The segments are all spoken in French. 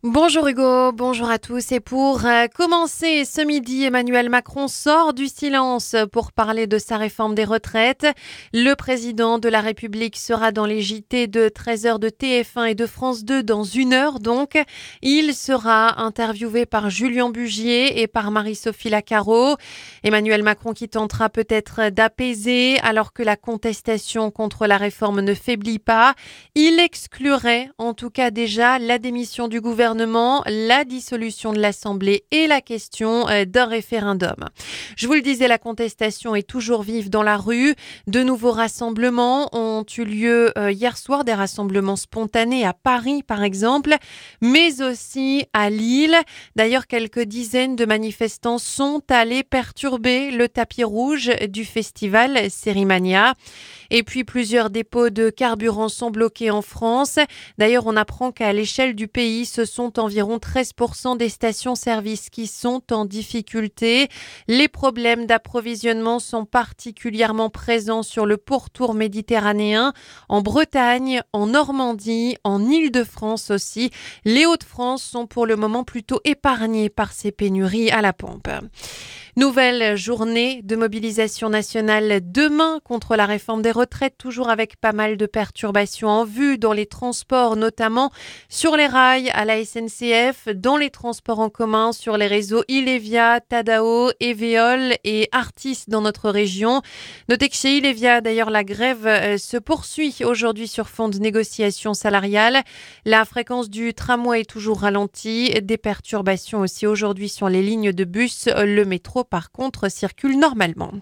Bonjour Hugo, bonjour à tous. Et pour commencer ce midi, Emmanuel Macron sort du silence pour parler de sa réforme des retraites. Le président de la République sera dans les JT de 13h de TF1 et de France 2 dans 1 heure donc. Il sera interviewé par Julien Bugier et par Marie-Sophie Lacaro. Emmanuel Macron qui tentera peut-être d'apaiser alors que la contestation contre la réforme ne faiblit pas. Il exclurait en tout cas déjà la démission du gouvernement, la dissolution de l'Assemblée et la question d'un référendum. Je vous le disais, la contestation est toujours vive dans la rue. De nouveaux rassemblements ont eu lieu hier soir, des rassemblements spontanés à Paris par exemple, mais aussi à Lille. D'ailleurs, quelques dizaines de manifestants sont allés perturber le tapis rouge du festival Sérimania. Et puis plusieurs dépôts de carburant sont bloqués en France. D'ailleurs, on apprend qu'à l'échelle du pays, ce sont environ 13% des stations-service qui sont en difficulté. Les problèmes d'approvisionnement sont particulièrement présents sur le pourtour méditerranéen, en Bretagne, en Normandie, en Île-de-France aussi. Les Hauts-de-France sont pour le moment plutôt épargnés par ces pénuries à la pompe. Nouvelle journée de mobilisation nationale demain contre la réforme des retraites, toujours avec pas mal de perturbations en vue dans les transports, notamment sur les rails à la SNCF, dans les transports en commun, sur les réseaux Ilevia, Tadao, Eveol et Artis dans notre région. Notez que chez Ilevia, d'ailleurs, la grève se poursuit aujourd'hui sur fond de négociations salariales. La fréquence du tramway est toujours ralentie. Des perturbations aussi aujourd'hui sur les lignes de bus. Le métro, par contre, circule normalement.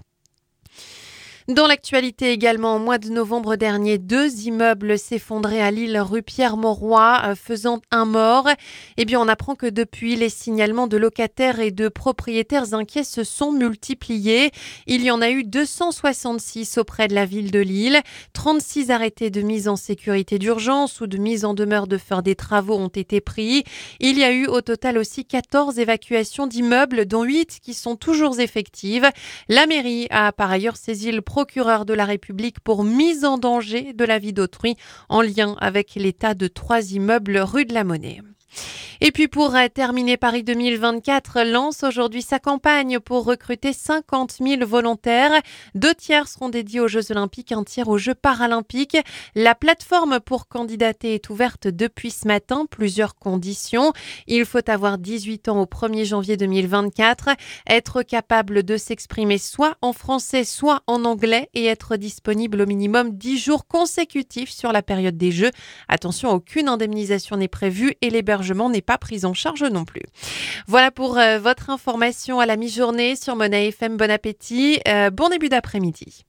Dans l'actualité également, au mois de novembre dernier, 2 immeubles s'effondraient à Lille, rue Pierre-Mauroy, faisant un mort. Eh bien, on apprend que depuis, les signalements de locataires et de propriétaires inquiets se sont multipliés. Il y en a eu 266 auprès de la ville de Lille. 36 arrêtés de mise en sécurité d'urgence ou de mise en demeure de faire des travaux ont été pris. Il y a eu au total aussi 14 évacuations d'immeubles, dont 8 qui sont toujours effectives. La mairie a par ailleurs saisi le procureur de la République pour mise en danger de la vie d'autrui en lien avec l'état de 3 immeubles rue de la Monnaie. Et puis pour terminer, Paris 2024 lance aujourd'hui sa campagne pour recruter 50 000 volontaires. 2 tiers seront dédiés aux Jeux Olympiques, 1 tiers aux Jeux Paralympiques. La plateforme pour candidater est ouverte depuis ce matin. Plusieurs conditions. Il faut avoir 18 ans au 1er janvier 2024, être capable de s'exprimer soit en français, soit en anglais et être disponible au minimum 10 jours consécutifs sur la période des Jeux. Attention, aucune indemnisation n'est prévue et l'hébergement n'est pas prise en charge non plus. Voilà pour votre information à la mi-journée sur Mona FM. Bon appétit, bon début d'après-midi.